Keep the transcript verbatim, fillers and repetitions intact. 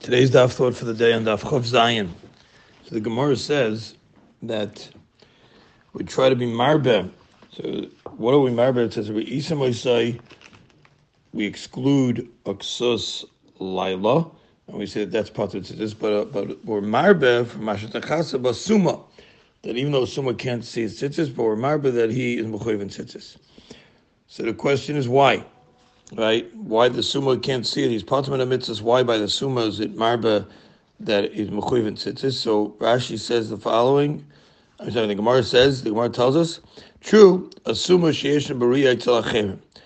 Today's daf thought for the day on daf Chav Zayin. So the Gemara says that we try to be marbe. So what are we marbe? It says we isamosai. We exclude aksus laila, and we say that that's part of this. But uh, but we're marbe from mashatachasa basuma. That even though suma can't see his tzitzis, but we're marbe that he is mechuyev in tzitzis. So the question is why? Right? Why the summa can't see it? He's patam in mitzvahs. Why by the summa is it marba that is mechuyev in tzitzis? So Rashi says the following. I'm sorry. The Gemara says the Gemara tells us true. A summa sheyesh b'riya tzalachem.